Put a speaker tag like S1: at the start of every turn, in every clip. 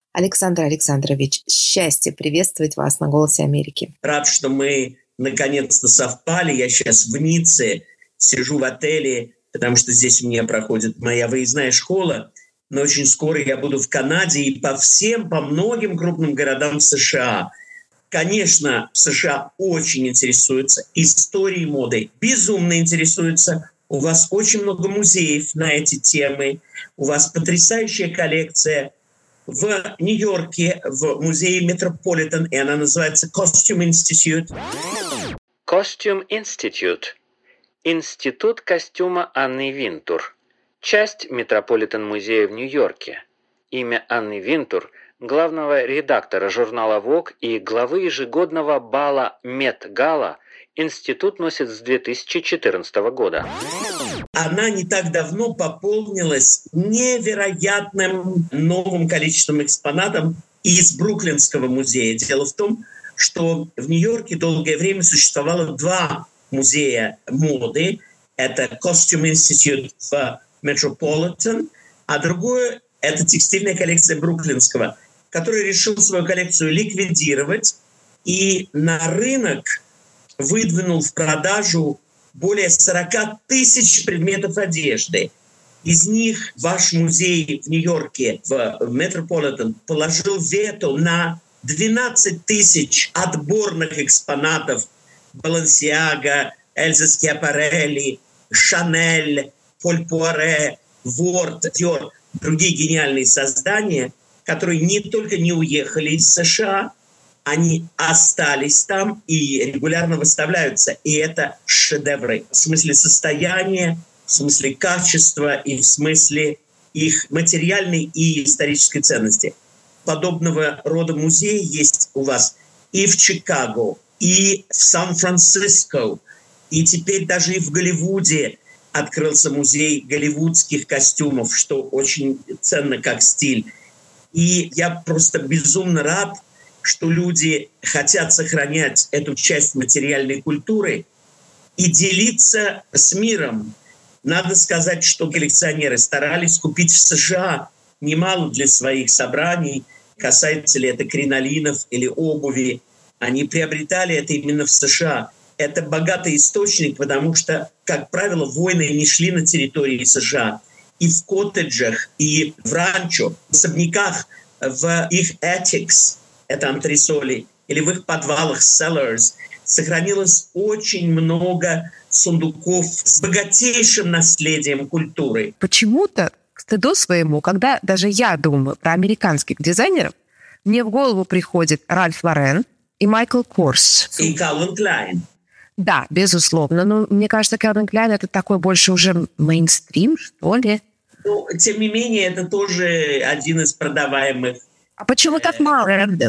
S1: Александр Александрович, счастье приветствовать вас на «Голосе Америки».
S2: Рад, что мы наконец-то совпали. Я сейчас в Ницце, сижу в отеле, потому что здесь у меня проходит моя выездная школа. Но очень скоро я буду в Канаде и по многим крупным городам США. Конечно, в США очень интересуются историей моды, безумно интересуются. У вас очень много музеев на эти темы. У вас потрясающая коллекция в Нью-Йорке, в музее Metropolitan, и она называется Costume Institute.
S3: Costume Institute. Институт костюма Анны Винтур. Часть Метрополитен-музея в Нью-Йорке. Имя Анны Винтур, главного редактора журнала Vogue и главы ежегодного бала Мет-Гала, институт носит с 2014 года.
S2: Она не так давно пополнилась невероятным новым количеством экспонатов из Бруклинского музея. Дело в том, что в Нью-Йорке долгое время существовало два музея моды. Это Costume Institute в Metropolitan, а другое — это текстильная коллекция Бруклинского, который решил свою коллекцию ликвидировать и на рынок выдвинул в продажу более 40 тысяч предметов одежды. Из них ваш музей в Нью-Йорке, в Metropolitan, положил вето на 12 тысяч отборных экспонатов Balenciaga, Эльза Скиапарелли, Шанель, Поль Пуаре, Ворд, Диор, другие гениальные создания, которые не только не уехали из США, они остались там и регулярно выставляются. И это шедевры в смысле состояния, в смысле качества и в смысле их материальной и исторической ценности. Подобного рода музеи есть у вас и в Чикаго, и в Сан-Франциско, и теперь даже и в Голливуде открылся музей голливудских костюмов, что очень ценно как стиль. И я просто безумно рад, что люди хотят сохранять эту часть материальной культуры и делиться с миром. Надо сказать, что коллекционеры старались купить в США немало для своих собраний. Касается ли это кринолинов или обуви. Они приобретали это именно в США. Это богатый источник, потому что, как правило, войны не шли на территории США. И в коттеджах, и в ранчо, в особняках, в их attics, это антресоли, или в их подвалах, cellars, сохранилось очень много сундуков с богатейшим наследием культуры.
S1: Почему-то, к стыду своему, когда даже я думаю про американских дизайнеров, мне в голову приходит Ральф Лорен и Майкл Корс.
S2: И Калвин Клайн.
S1: Да, безусловно. Но мне кажется, Калвин Клайн — это такой больше уже мейнстрим, что ли.
S2: Ну, тем не менее, это тоже один из продаваемых.
S1: А почему так мало?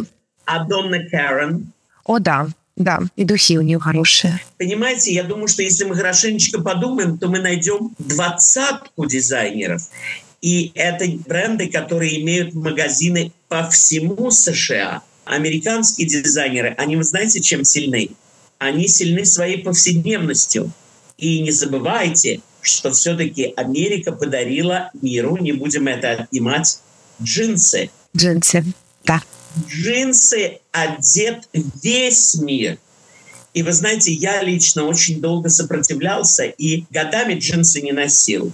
S2: А Донна Карен.
S1: О, да, и духи у нее хорошие.
S2: Понимаете, я думаю, что если мы хорошенечко подумаем, то мы найдем 20 дизайнеров. И это бренды, которые имеют магазины по всему США. Американские дизайнеры, они, вы знаете, чем сильны? Они сильны своей повседневностью. И не забывайте, что все-таки Америка подарила миру, не будем это отнимать, джинсы.
S1: Джинсы, да.
S2: Джинсы одет весь мир. И вы знаете, я лично очень долго сопротивлялся и годами джинсы не носил.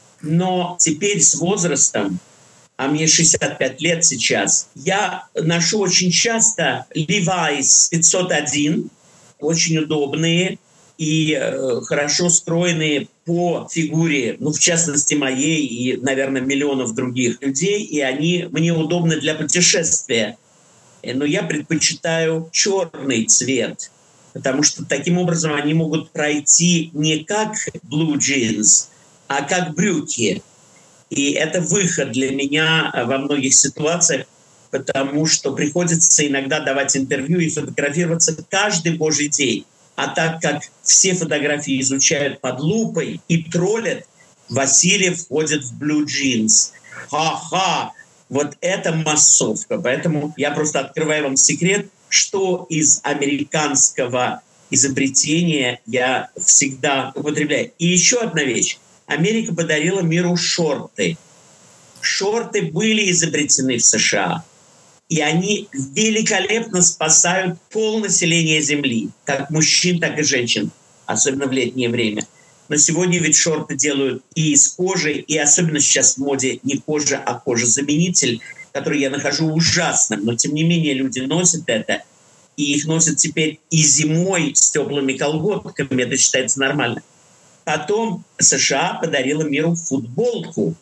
S2: Но теперь с возрастом, а мне 65 лет сейчас, я ношу очень часто Levi's 501, очень удобные и хорошо скроенные по фигуре, ну, в частности, моей и, наверное, миллионов других людей, и они мне удобны для путешествия. Но я предпочитаю черный цвет, потому что таким образом они могут пройти не как blue jeans, а как брюки. И это выход для меня во многих ситуациях, потому что приходится иногда давать интервью и фотографироваться каждый божий день. А так как все фотографии изучают под лупой и троллят, Василий входит в blue jeans. Ха-ха! Вот это массовка. Поэтому я просто открываю вам секрет, что из американского изобретения я всегда употребляю. И еще одна вещь. Америка подарила миру шорты. Шорты были изобретены в США. И они великолепно спасают полнаселения Земли, как мужчин, так и женщин, особенно в летнее время. Но сегодня ведь шорты делают и из кожи, и особенно сейчас в моде не кожа, а кожезаменитель, который я нахожу ужасным. Но тем не менее люди носят это, и их носят теперь и зимой с теплыми колготками. Это считается нормально. Потом США подарила миру футболку.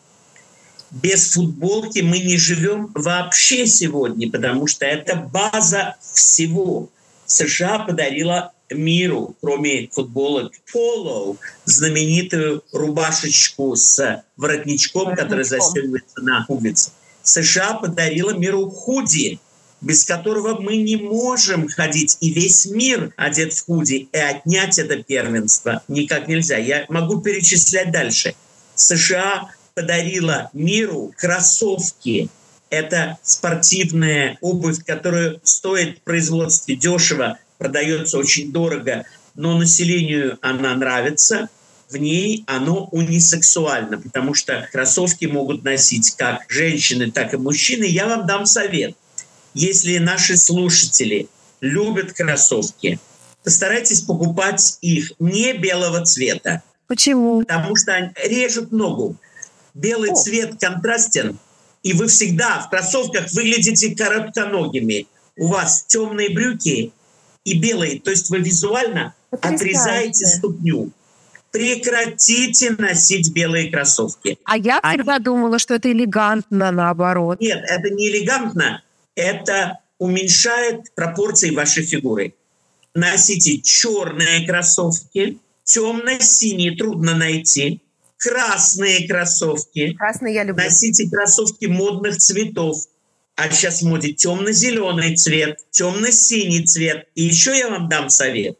S2: Без футболки мы не живем вообще сегодня, потому что это база всего. США подарила миру, кроме футболок, поло, знаменитую рубашечку с воротничком, который застегивается на пуговицы. США подарила миру худи, без которого мы не можем ходить. И весь мир одет в худи, и отнять это первенство никак нельзя. Я могу перечислять дальше. США подарила миру кроссовки. Это спортивная обувь, которая стоит в производстве дешево, продается очень дорого, но населению она нравится. В ней оно унисексуально, потому что кроссовки могут носить как женщины, так и мужчины. Я вам дам совет. Если наши слушатели любят кроссовки, постарайтесь покупать их не белого цвета.
S1: Почему?
S2: Потому что они режут ногу. Белый цвет контрастен, и вы всегда в кроссовках выглядите коротконогими. У вас темные брюки и белые, то есть вы визуально отрезаете ступню. Прекратите носить белые кроссовки.
S1: А я всегда думала, что это элегантно, наоборот.
S2: Нет, это не элегантно. Это уменьшает пропорции вашей фигуры. Носите черные кроссовки, темно-синие трудно найти, красные кроссовки.
S1: Красные я люблю.
S2: Носите кроссовки модных цветов. А сейчас в моде темно-зеленый цвет, темно-синий цвет. И еще я вам дам совет.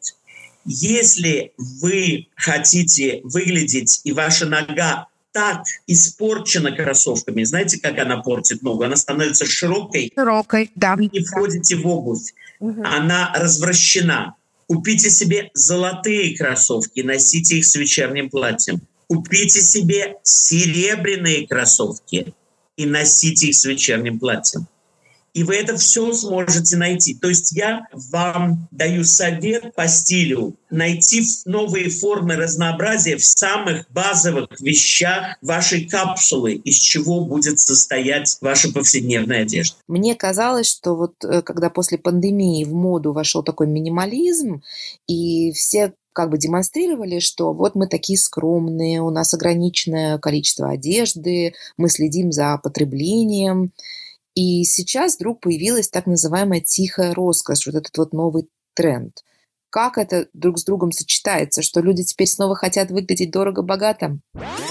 S2: Если вы хотите выглядеть, и ваша нога так испорчена кроссовками, знаете, как она портит ногу? Она становится широкой.
S1: Широкой, да.
S2: Вы не входите в обувь. Она развращена. Купите себе золотые кроссовки, носите их с вечерним платьем. Купите себе серебряные кроссовки и носите их с вечерним платьем. И вы это все сможете найти. То есть я вам даю совет по стилю найти новые формы разнообразия в самых базовых вещах вашей капсулы, из чего будет состоять ваша повседневная одежда.
S4: Мне казалось, что вот когда после пандемии в моду вошел такой минимализм, и все как бы демонстрировали, что вот мы такие скромные, у нас ограниченное количество одежды, мы следим за потреблением. И сейчас вдруг появилась так называемая тихая роскошь, вот этот вот новый тренд. Как это друг с другом сочетается, что люди теперь снова хотят выглядеть дорого-богато?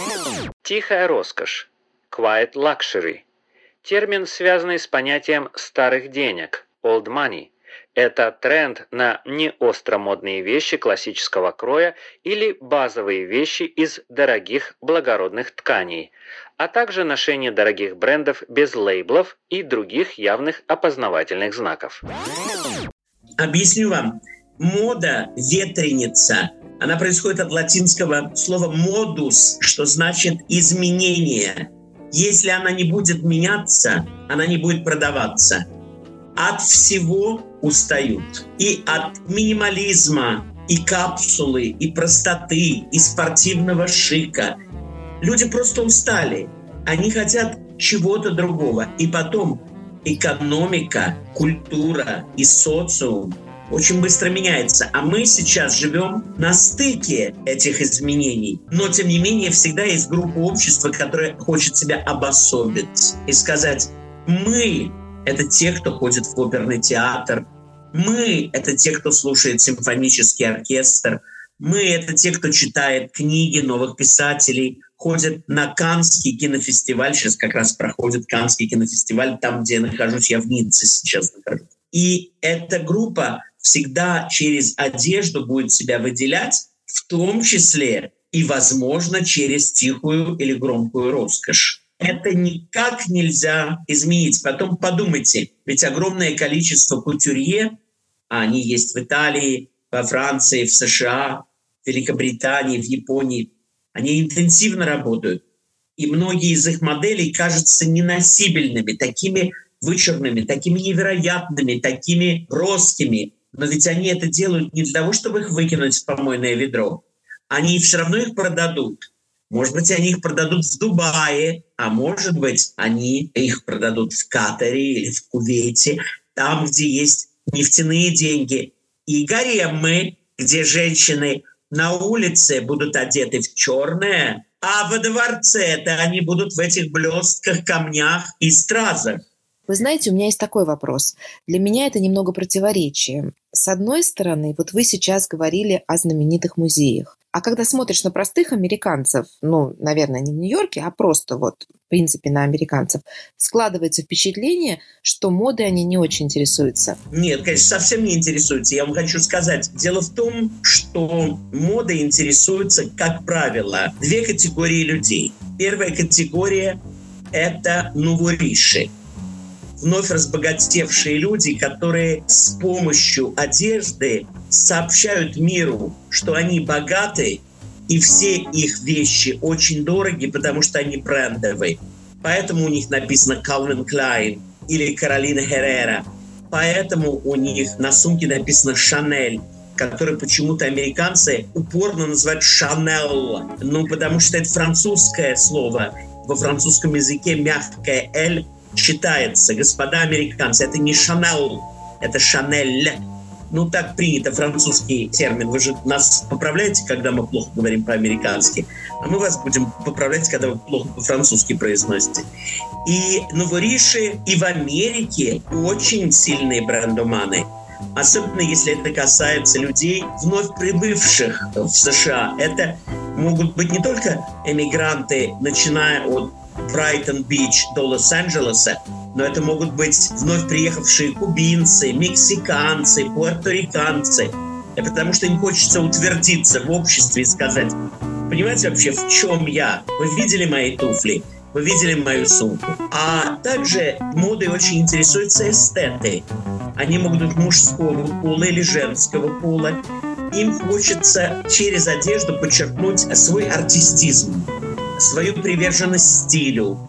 S3: Тихая роскошь. Quiet luxury. Термин, связанный с понятием старых денег, old money. Это тренд на неостромодные вещи классического кроя или базовые вещи из дорогих благородных тканей, а также ношение дорогих брендов без лейблов и других явных опознавательных знаков.
S2: Объясню вам. Мода, ветреница, она происходит от латинского слова «modus», что значит «изменение». Если она не будет меняться, она не будет продаваться. От всего устают. И от минимализма, и капсулы, и простоты, и спортивного шика. Люди просто устали. Они хотят чего-то другого. И потом экономика, культура и социум очень быстро меняется. А мы сейчас живем на стыке этих изменений. Но, тем не менее, всегда есть группа общества, которая хочет себя обособить и сказать: мы — это те, кто ходит в оперный театр. Мы — это те, кто слушает симфонический оркестр. Мы — это те, кто читает книги новых писателей, ходят на Каннский кинофестиваль. Сейчас как раз проходит Каннский кинофестиваль, там, где я нахожусь, я в Ницце сейчас нахожусь. И эта группа всегда через одежду будет себя выделять, в том числе и, возможно, через тихую или громкую роскошь. Это никак нельзя изменить. Потом подумайте, ведь огромное количество кутюрье, они есть в Италии, во Франции, в США, в Великобритании, в Японии, они интенсивно работают. И многие из их моделей кажутся неносибельными, такими вычурными, такими невероятными, такими броскими. Но ведь они это делают не для того, чтобы их выкинуть в помойное ведро. Они все равно их продадут. Может быть, они их продадут в Дубае, а может быть, они их продадут в Катаре или в Кувейте, там, где есть нефтяные деньги. И гаремы, где женщины на улице будут одеты в черное, а во дворце-то они будут в этих блестках, камнях и стразах.
S4: Вы знаете, у меня есть такой вопрос. Для меня это немного противоречие. С одной стороны, вот вы сейчас говорили о знаменитых музеях. А когда смотришь на простых американцев, наверное, не в Нью-Йорке, а просто в принципе, на американцев, складывается впечатление, что модой они не очень интересуются.
S2: Нет, конечно, совсем не интересуются. Я вам хочу сказать, дело в том, что модой интересуются, как правило, две категории людей. Первая категория – это новориши. Вновь разбогатевшие люди, которые с помощью одежды сообщают миру, что они богаты, и все их вещи очень дороги, потому что они брендовые. Поэтому у них написано Calvin Klein или Carolina Herrera. Поэтому у них на сумке написано Chanel, который почему-то американцы упорно называют Chanel. Потому что это французское слово. Во французском языке мягкое «л» считается. Господа американцы, это не Chanel, это Chanel. Так принято, французский термин. Вы же нас поправляете, когда мы плохо говорим по-американски, а мы вас будем поправлять, когда вы плохо по-французски произносите. И новориши и в Америке очень сильные брендоманы. Особенно если это касается людей, вновь прибывших в США. Это могут быть не только эмигранты, начиная от Брайтон-Бич до Лос-Анджелеса, но это могут быть вновь приехавшие кубинцы, мексиканцы, пуэрториканцы. Потому что им хочется утвердиться в обществе и сказать: понимаете вообще, в чем я? Вы видели мои туфли? Вы видели мою сумку? А также модой очень интересуются эстеты. Они могут быть мужского пола или женского пола. Им хочется через одежду подчеркнуть свой артистизм, свою приверженность стилю.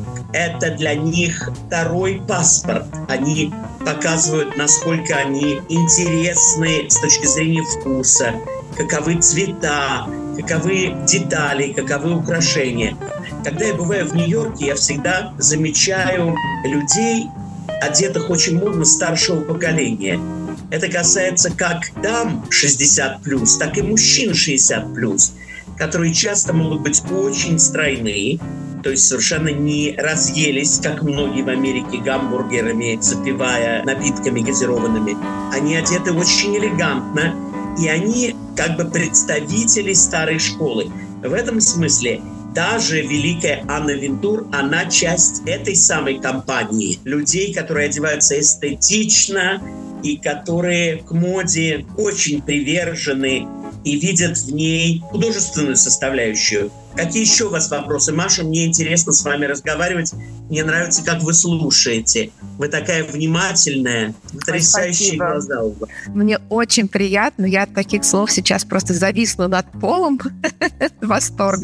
S2: Это для них второй паспорт. Они показывают, насколько они интересны с точки зрения вкуса, каковы цвета, каковы детали, каковы украшения. Когда я бываю в Нью-Йорке, я всегда замечаю людей, одетых очень модно старшего поколения. Это касается как дам 60+, так и мужчин 60+, которые часто могут быть очень стройные, то есть совершенно не разъелись, как многие в Америке, гамбургерами, запивая напитками газированными. Они одеты очень элегантно, и они как бы представители старой школы. В этом смысле даже великая Анна Винтур, она часть этой самой компании. Людей, которые одеваются эстетично и которые к моде очень привержены и видят в ней художественную составляющую. Какие еще у вас вопросы, Маша? Мне интересно с вами разговаривать. Мне нравится, как вы слушаете. Вы такая внимательная, потрясающие глаза у вас.
S1: Мне очень приятно. Я от таких слов сейчас просто зависла над полом. Восторг.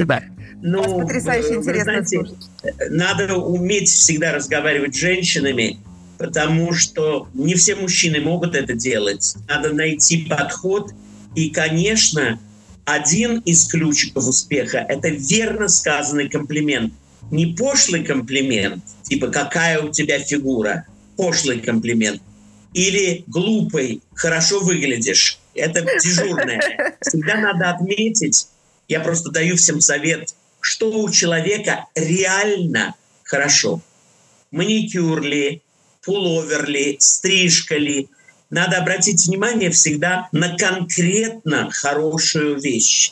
S1: Потрясающе интересно слушать.
S2: Надо уметь всегда разговаривать с женщинами, потому что не все мужчины могут это делать. Надо найти подход. И, конечно, один из ключиков успеха – это верно сказанный комплимент. Не пошлый комплимент, типа «какая у тебя фигура», пошлый комплимент. Или глупый «хорошо выглядишь». Это дежурное. Всегда надо отметить, я просто даю всем совет, что у человека реально хорошо. Маникюр ли, пуловер ли, стрижка ли. Надо обратить внимание всегда на конкретно хорошую вещь,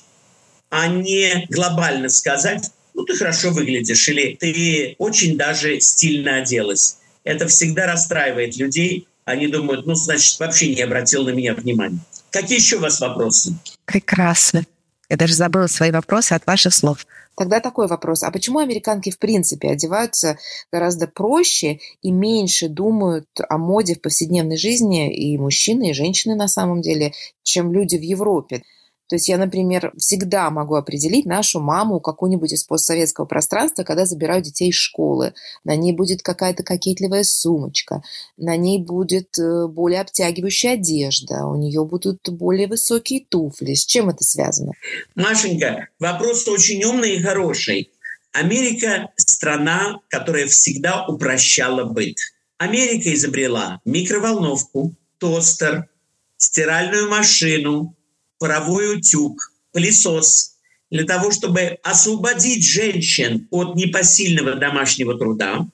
S2: а не глобально сказать: ты хорошо выглядишь, или ты очень даже стильно оделась. Это всегда расстраивает людей. Они думают, значит, вообще не обратил на меня внимания. Какие еще у вас вопросы?
S1: Прекрасно. Я даже забыла свои вопросы от ваших слов.
S4: Тогда такой вопрос. А почему американки в принципе одеваются гораздо проще и меньше думают о моде в повседневной жизни, и мужчины, и женщины на самом деле, чем люди в Европе? То То есть я, например, всегда могу определить нашу маму, какую-нибудь из постсоветского пространства, когда забираю детей из школы. На ней будет какая-то кокетливая сумочка, на ней будет более обтягивающая одежда, у нее будут более высокие туфли. С чем это связано?
S2: Машенька, вопрос очень умный и хороший. Америка – страна, которая всегда упрощала быт. Америка изобрела микроволновку, тостер, стиральную машину, паровой утюг, пылесос для того, чтобы освободить женщин от непосильного домашнего труда,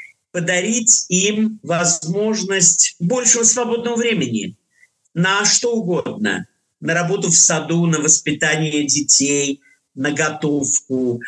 S2: подарить им возможность большего свободного времени на что угодно. На работу в саду, на воспитание детей, на готовку,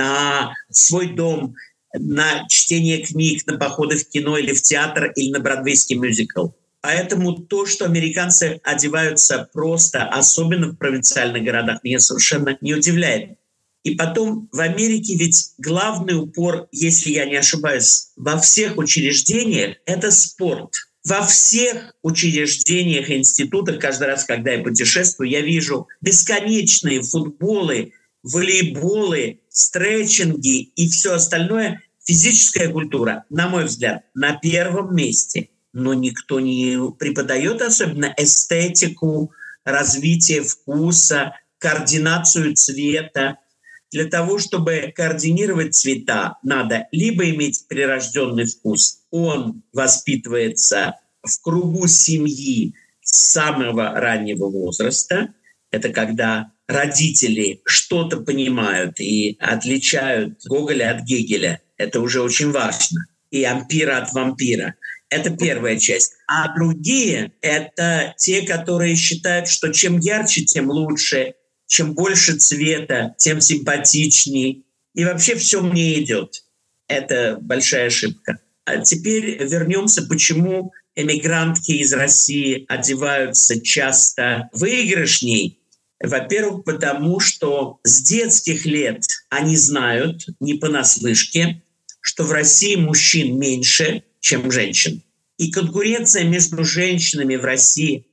S2: на свой дом, на чтение книг, на походы в кино или в театр, или на бродвейский мюзикл. Поэтому то, что американцы одеваются просто, особенно в провинциальных городах, меня совершенно не удивляет. И потом в Америке ведь главный упор, если я не ошибаюсь, во всех учреждениях – это спорт. Во всех учреждениях и институтах, каждый раз, когда я путешествую, я вижу бесконечные футболы, волейболы, стретчинги и все остальное. Физическая культура, на мой взгляд, на первом месте. Но никто не преподает особенно эстетику, развитие вкуса, координацию цвета. Для того, чтобы координировать цвета, надо либо иметь прирожденный вкус, он воспитывается в кругу семьи с самого раннего возраста. Это когда родители что-то понимают и отличают Гоголя от Гегеля. Это уже очень важно. И ампира от вампира. Это первая часть. А другие — это те, которые считают, что чем ярче, тем лучше, чем больше цвета, тем симпатичней. И вообще все мне идет. Это большая ошибка. А теперь вернемся, почему эмигрантки из России одеваются часто выигрышней. Во-первых, потому что с детских лет они знают, не понаслышке, что в России мужчин меньше, чем женщин. И конкуренция между женщинами в России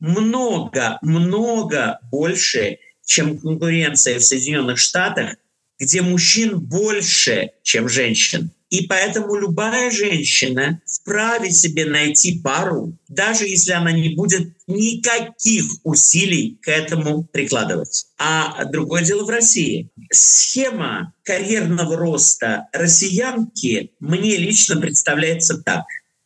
S2: много больше, чем конкуренция в Соединенных Штатах, где мужчин больше, чем женщин. И поэтому любая женщина вправе себе найти пару, даже если она не будет никаких усилий к этому прикладывать. А другое дело в России. Схема карьерного роста россиянки мне лично представляется так.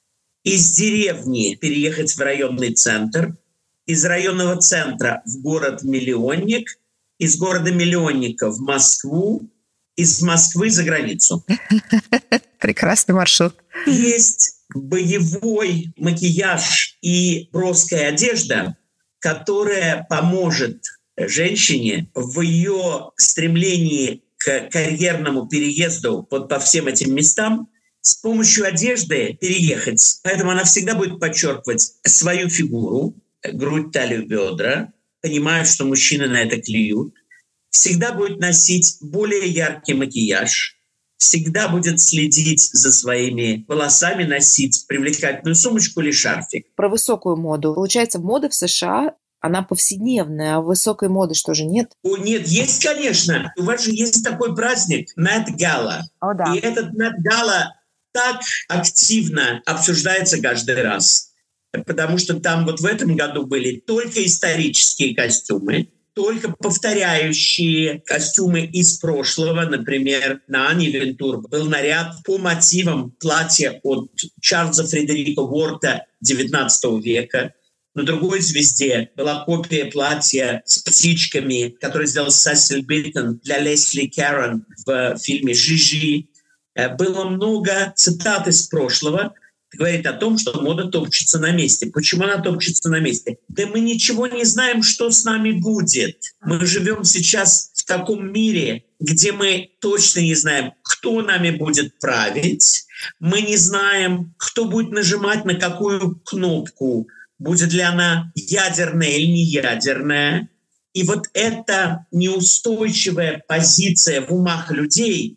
S2: Из деревни переехать в районный центр, из районного центра в город-миллионник, из города-миллионника в Москву, из Москвы за границу.
S1: Прекрасный маршрут.
S2: Есть боевой макияж и броская одежда, которая поможет женщине в ее стремлении к карьерному переезду вот по всем этим местам с помощью одежды переехать. Поэтому она всегда будет подчеркивать свою фигуру, грудь, талию, бедра, понимая, что мужчины на это клюют. Всегда будет носить более яркий макияж, всегда будет следить за своими волосами, носить привлекательную сумочку или шарфик.
S4: Про высокую моду. Получается, мода в США, она повседневная, а высокой моды что же нет?
S2: О, нет, есть, конечно. У вас же есть такой праздник Met Gala.
S4: О, да.
S2: И этот Met Gala так активно обсуждается каждый раз. Потому что там вот в этом году были только исторические костюмы, только повторяющие костюмы из прошлого. Например, на Ани Вентур был наряд по мотивам платья от Чарльза Фредерика Уорта XIX века. На другой звезде была копия платья с птичками, которое сделал Сесиль Биттон для Лесли Кэррон в фильме «Жижи». Было много цитат из прошлого, говорит о том, что мода топчется на месте. Почему она топчется на месте? Да мы ничего не знаем, что с нами будет. Мы живем сейчас в таком мире, где мы точно не знаем, кто нами будет править. Мы не знаем, кто будет нажимать на какую кнопку. Будет ли она ядерная или не ядерная. И вот эта неустойчивая позиция в умах людей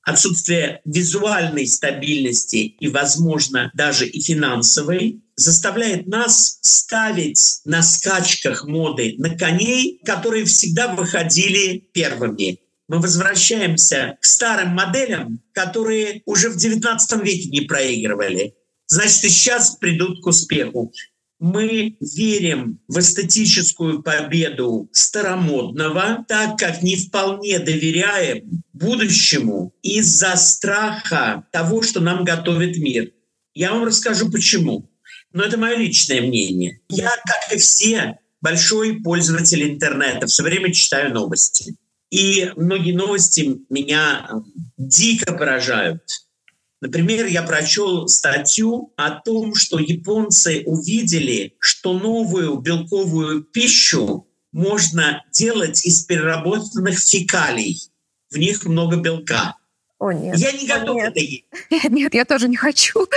S2: отсутствие визуальной стабильности и, возможно, даже и финансовой, заставляет нас ставить на скачках моды на коней, которые всегда выходили первыми. Мы возвращаемся к старым моделям, которые уже в XIX веке не проигрывали. Значит, и сейчас придут к успеху. Мы верим в эстетическую победу старомодного, так как не вполне доверяем будущему из-за страха того, что нам готовит мир. Я вам расскажу, почему. Но это мое личное мнение. Я, как и все, большой пользователь интернета, все время читаю новости. И многие новости меня дико поражают. Например, я прочел статью о том, что японцы увидели, что новую белковую пищу можно делать из переработанных фекалий. В них много белка.
S1: О, нет.
S2: Я не готов это есть.
S1: Нет, я тоже не хочу.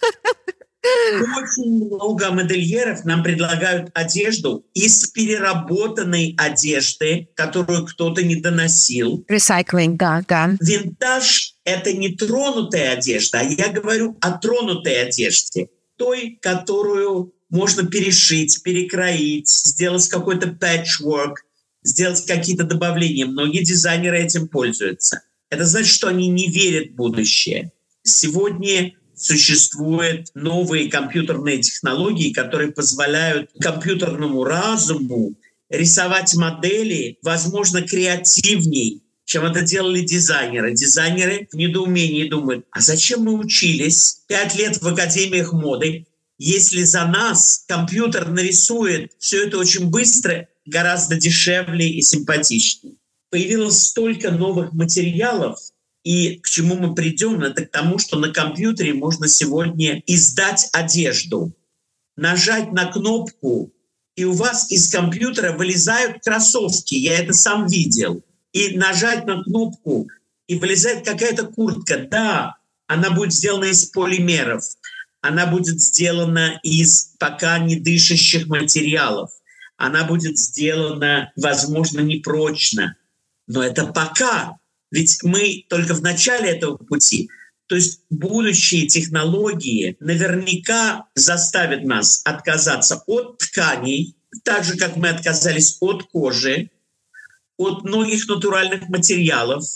S2: Очень много модельеров нам предлагают одежду из переработанной одежды, которую кто-то не доносил.
S1: Recycling, да.
S2: Винтаж — это не тронутая одежда, а я говорю о тронутой одежде. Той, которую можно перешить, перекроить, сделать какой-то patchwork, сделать какие-то добавления. Многие дизайнеры этим пользуются. Это значит, что они не верят в будущее. Сегодня существуют новые компьютерные технологии, которые позволяют компьютерному разуму рисовать модели, возможно, креативней, чем это делали дизайнеры. Дизайнеры в недоумении думают, а зачем мы учились 5 лет в академиях моды, если за нас компьютер нарисует все это очень быстро, гораздо дешевле и симпатичнее. Появилось столько новых материалов, и к чему мы придем, это к тому, что на компьютере можно сегодня издать одежду, нажать на кнопку, и у вас из компьютера вылезают кроссовки. Я это сам видел. И нажать на кнопку, и вылезает какая-то куртка. Да, она будет сделана из полимеров, она будет сделана из пока не дышащих материалов, она будет сделана, возможно, непрочно. Но это пока. Ведь мы только в начале этого пути. То есть будущие технологии наверняка заставят нас отказаться от тканей, так же, как мы отказались от кожи, от многих натуральных материалов,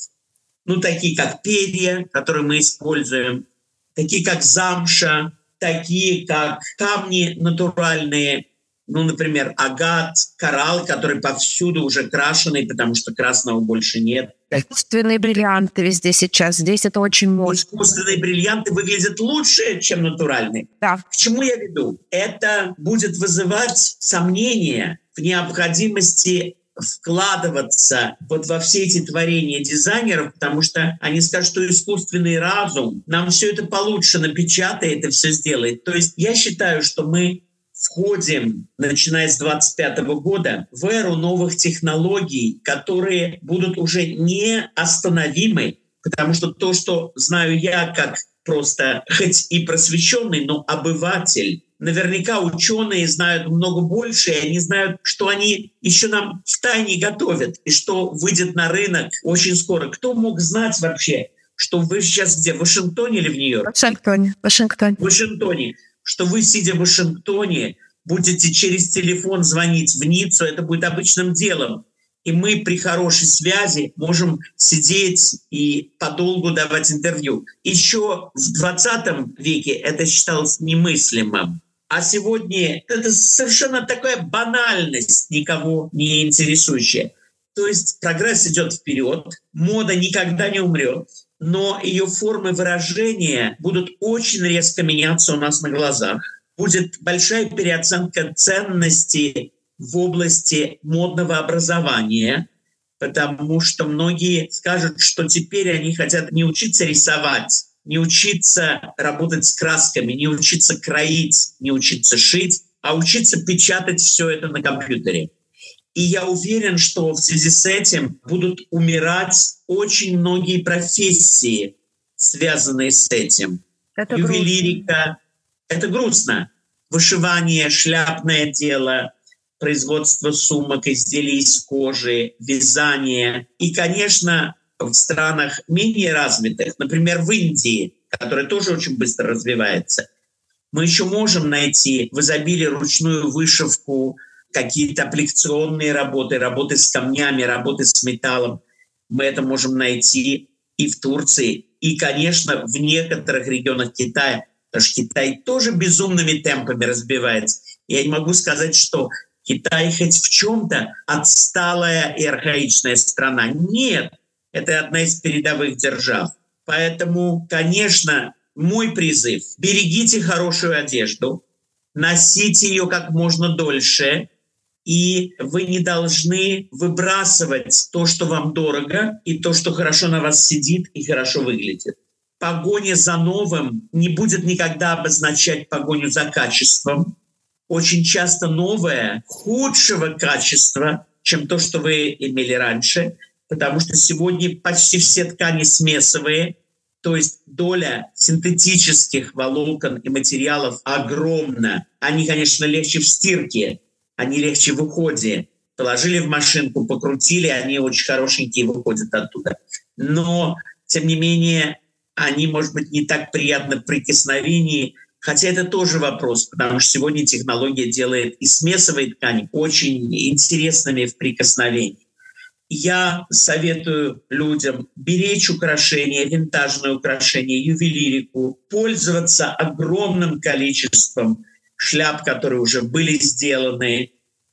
S2: такие как перья, которые мы используем, такие как замша, такие как камни натуральные, например, агат, коралл, который повсюду уже крашеный, потому что красного больше нет.
S1: Искусственные бриллианты везде сейчас. Здесь это очень модно.
S2: Искусственные бриллианты выглядят лучше, чем натуральные.
S1: Да.
S2: К чему я веду? Это будет вызывать сомнения в необходимости вкладываться во все эти творения дизайнеров, потому что они скажут, что искусственный разум нам все это получше напечатает и все сделает. То есть я считаю, что мы входим, начиная с 2025 года, в эру новых технологий, которые будут уже неостановимы, потому что то, что знаю я как просто хоть и просвещенный, но обыватель, наверняка ученые знают много больше, и они знают, что они еще нам втайне готовят, и что выйдет на рынок очень скоро. Кто мог знать вообще, что вы сейчас где, в Вашингтоне или в Нью-Йорке?
S1: В
S2: Вашингтоне. Что вы, сидя в Вашингтоне, будете через телефон звонить в Ниццу, это будет обычным делом. И мы при хорошей связи можем сидеть и подолгу давать интервью. Еще в 20 веке это считалось немыслимым. А сегодня это совершенно такая банальность, никого не интересующая. То есть прогресс идет вперед, мода никогда не умрет, но ее формы выражения будут очень резко меняться у нас на глазах. Будет большая переоценка ценностей в области модного образования, потому что многие скажут, что теперь они хотят не учиться рисовать, не учиться работать с красками, не учиться кроить, не учиться шить, а учиться печатать все это на компьютере. И я уверен, что в связи с этим будут умирать очень многие профессии, связанные с этим.
S1: Это
S2: ювелирика. Это грустно. Вышивание, шляпное дело, производство сумок, изделий из кожи, вязание. И, конечно, в странах менее развитых, например, в Индии, которая тоже очень быстро развивается, мы еще можем найти в изобилии ручную вышивку, какие-то аппликационные работы, работы с камнями, работы с металлом. Мы это можем найти и в Турции, и, конечно, в некоторых регионах Китая, потому что Китай тоже безумными темпами разбивается. Я не могу сказать, что Китай хоть в чем-то отсталая и архаичная страна. Нет, это одна из передовых держав. Поэтому, конечно, мой призыв – берегите хорошую одежду, носите ее как можно дольше, и вы не должны выбрасывать то, что вам дорого, и то, что хорошо на вас сидит и хорошо выглядит. Погоня за новым не будет никогда обозначать погоню за качеством. Очень часто новое худшего качества, чем то, что вы имели раньше, потому что сегодня почти все ткани смесовые, то есть доля синтетических волокон и материалов огромна. Они, конечно, легче в стирке, они легче в уходе. Положили в машинку, покрутили, они очень хорошенькие выходят оттуда. Но, тем не менее, они, может быть, не так приятны в прикосновении, хотя это тоже вопрос, потому что сегодня технология делает и смесовые ткани очень интересными в прикосновении. Я советую людям беречь украшения, винтажные украшения, ювелирику, пользоваться огромным количеством шляп, которые уже были сделаны.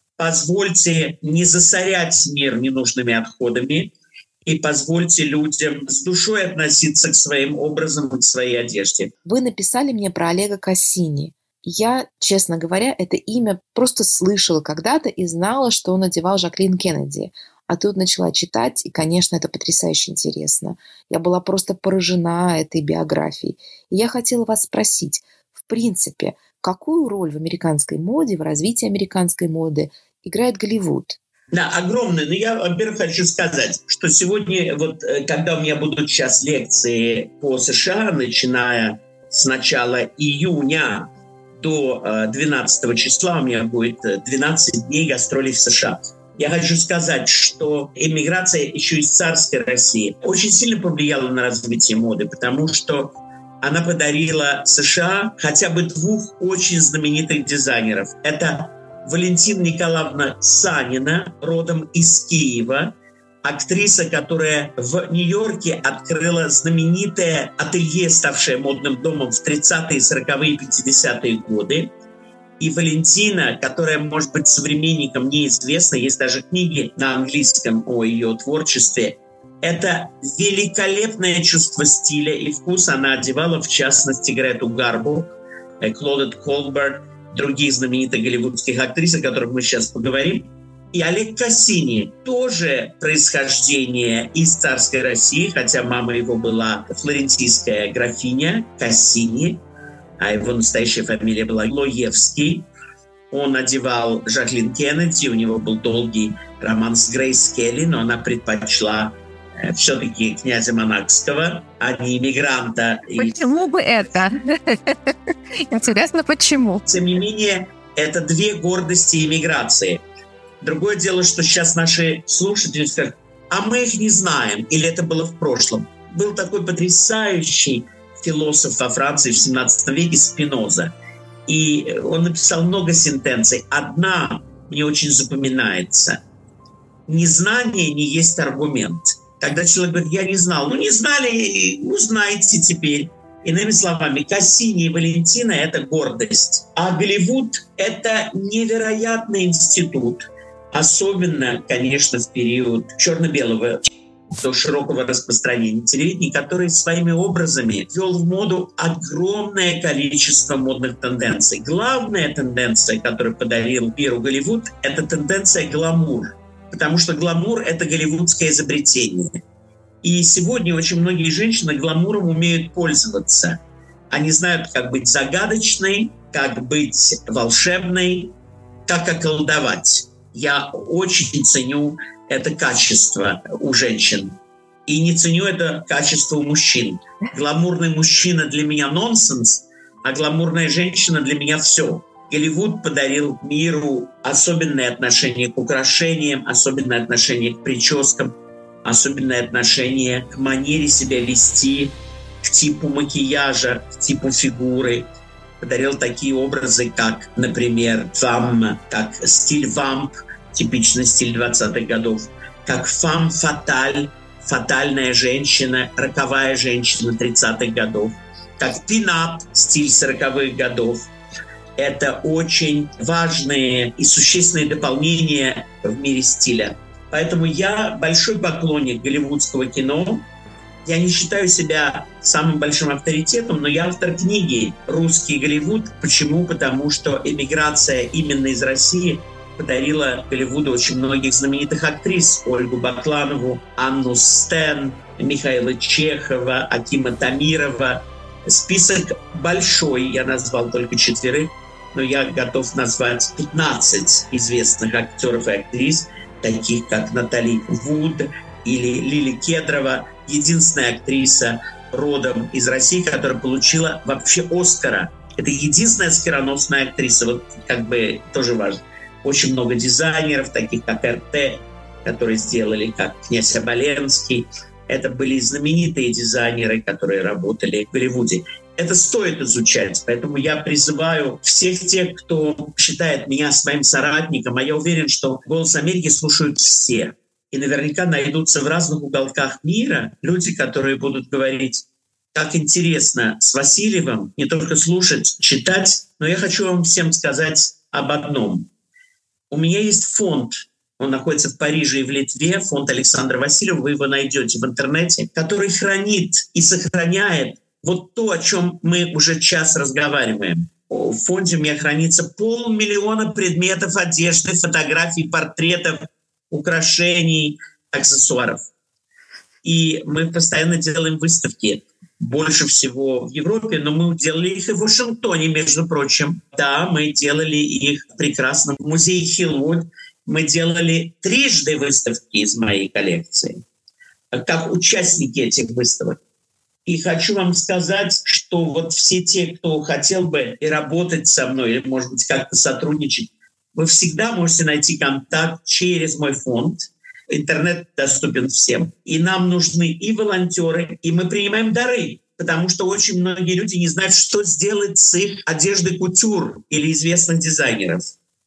S2: Позвольте не засорять мир ненужными отходами и позвольте людям с душой относиться к своим образам и к своей одежде.
S4: Вы написали мне про Олега Кассини. Я, честно говоря, это имя просто слышала когда-то и знала, что он одевал Жаклин Кеннеди. А тут начала читать, и, конечно, это потрясающе интересно. Я была просто поражена этой биографией. И я хотела вас спросить, в принципе, какую роль в американской моде, в развитии американской моды играет Голливуд?
S2: Да, огромную. Но я, во-первых, хочу сказать, что сегодня, вот когда у меня будут сейчас лекции по США, начиная с начала июня до 12 числа, у меня будет 12 дней гастролей в США. Я хочу сказать, что эмиграция еще из царской России очень сильно повлияла на развитие моды, потому что она подарила США хотя бы двух очень знаменитых дизайнеров. Это Валентина Николаевна Санина, родом из Киева, актриса, которая в Нью-Йорке открыла знаменитое ателье, ставшее модным домом в 30-е, 40-е, 50-е годы. И Валентина, которая, может быть, современникам неизвестна, есть даже книги на английском о ее творчестве, это великолепное чувство стиля и вкуса. Она одевала, в частности, Грету Гарбо, Клодет Колберт, других знаменитых голливудских актрис, о которых мы сейчас поговорим. И Олег Кассини, тоже происхождение из царской России, хотя мама его была флорентийская графиня Кассини, а его настоящая фамилия была Лоевский. Он одевал Жаклин Кеннеди, у него был долгий роман с Грейс Келли, но она предпочла все-таки князя Монакского, а не иммигранта.
S1: Почему бы это? Интересно, почему?
S2: Тем не менее, это две гордости иммиграции. Другое дело, что сейчас наши слушатели скажут, а мы их не знаем, или это было в прошлом. Был такой потрясающий философ во Франции в 17 веке Спиноза. И он написал много сентенций. Одна мне очень запоминается. Незнание не есть аргумент. Когда человек говорит, я не знал. Ну, не знали, узнаете теперь. Иными словами, Кассини и Валентина – это гордость. А Голливуд – это невероятный институт. Особенно, конечно, в период черно-белого до широкого распространения телевидения, который своими образами ввел в моду огромное количество модных тенденций. Главная тенденция, которую подарил миру Голливуд, это тенденция гламур. Потому что гламур — это голливудское изобретение. И сегодня очень многие женщины гламуром умеют пользоваться. Они знают, как быть загадочной, как быть волшебной, как околдовать. Я очень ценю это качество у женщин. И не ценю это качество у мужчин. Гламурный мужчина для меня нонсенс, а гламурная женщина для меня все. Голливуд подарил миру особенное отношение к украшениям, особенное отношение к прическам, особенное отношение к манере себя вести, к типу макияжа, к типу фигуры. Подарил такие образы, как, например, вамп, как стиль вамп, типичный стиль 20-х годов, как фам фаталь, фатальная женщина, роковая женщина 30-х годов, как пинап, стиль 40-х годов. Это очень важные и существенные дополнения в мире стиля. Поэтому я большой поклонник голливудского кино. Я не считаю себя самым большим авторитетом, но я автор книги «Русский Голливуд». Почему? Потому что эмиграция именно из России подарила Голливуду очень многих знаменитых актрис. Ольгу Бакланову, Анну Стен, Михаила Чехова, Акима Тамирова. Список большой, я назвал только 4, но я готов назвать 15 известных актеров и актрис, таких как Натали Вуд или Лили Кедрова, единственная актриса родом из России, которая получила вообще Оскара. Это единственная оскароносная актриса, вот как бы тоже важно. Очень много дизайнеров, таких как РТ, которые сделали, как князь Оболенский. Это были знаменитые дизайнеры, которые работали в Голливуде. Это стоит изучать, поэтому я призываю всех тех, кто считает меня своим соратником, а я уверен, что «Голос Америки» слушают все. И наверняка найдутся в разных уголках мира люди, которые будут говорить, как интересно с Васильевым не только слушать, читать, но я хочу вам всем сказать об одном. У меня есть фонд, он находится в Париже и в Литве, фонд Александра Васильева, вы его найдете в интернете, который хранит и сохраняет вот то, о чем мы уже час разговариваем. В фонде у меня хранится 500 000 предметов одежды, фотографий, портретов, украшений, аксессуаров. И мы постоянно делаем выставки. Больше всего в Европе, но мы делали их и в Вашингтоне, между прочим. Да, мы делали их в прекрасном музее Хиллвуд. Мы делали 3 выставки из моей коллекции, как участники этих выставок. И хочу вам сказать, что вот все те, кто хотел бы и работать со мной, или, может быть, как-то сотрудничать, вы всегда можете найти контакт через мой фонд. Интернет доступен всем. И нам нужны и волонтеры, и мы принимаем дары, потому что очень многие люди не знают, что сделать с их одеждой кутюр или известных дизайнеров.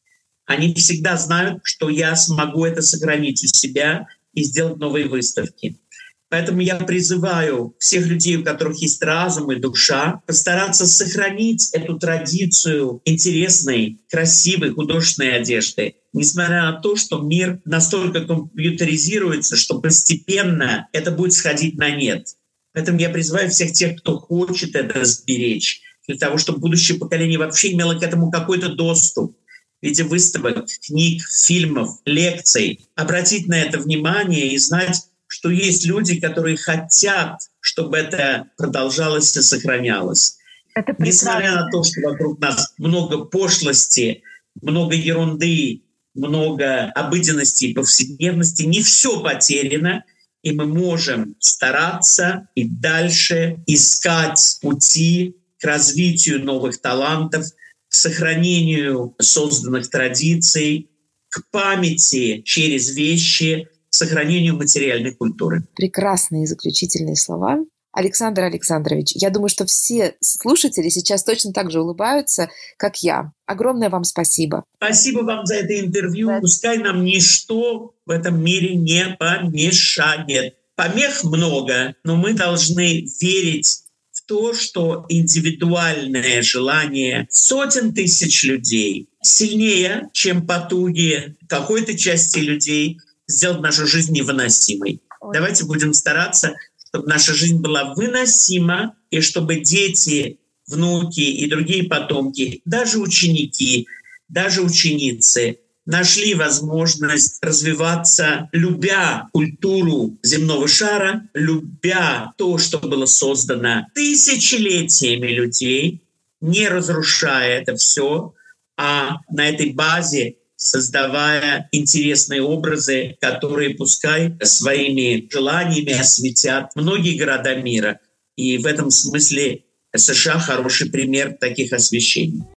S2: Они всегда знают, что я смогу это сохранить у себя и сделать новые выставки. Поэтому я призываю всех людей, у которых есть разум и душа, постараться сохранить эту традицию интересной, красивой, художественной одежды. Несмотря на то, что мир настолько компьютеризируется, что постепенно это будет сходить на нет. Поэтому я призываю всех тех, кто хочет это сберечь, для того, чтобы будущее поколение вообще имело к этому какой-то доступ в виде выставок, книг, фильмов, лекций. Обратить на это внимание и знать, что есть люди, которые хотят, чтобы это продолжалось и сохранялось. Несмотря на то, что вокруг нас много пошлости, много ерунды, много обыденности и повседневности, не все потеряно, и мы можем стараться и дальше искать пути к развитию новых талантов, к сохранению созданных традиций, к памяти через вещи, к сохранению материальной культуры.
S4: Прекрасные заключительные слова. Александр Александрович, я думаю, что все слушатели сейчас точно так же улыбаются, как я. Огромное вам спасибо.
S2: Спасибо вам за это интервью. Да. Пускай нам ничто в этом мире не помешает. Помех много, но мы должны верить в то, что индивидуальное желание сотен тысяч людей сильнее, чем потуги какой-то части людей сделать нашу жизнь невыносимой. Давайте будем стараться, чтобы наша жизнь была выносима, и чтобы дети, внуки и другие потомки, даже ученики, даже ученицы, нашли возможность развиваться, любя культуру земного шара, любя то, что было создано тысячелетиями людей, не разрушая это все, а на этой базе создавая интересные образы, которые пускай своими желаниями осветят многие города мира. И в этом смысле США хороший пример таких освещений.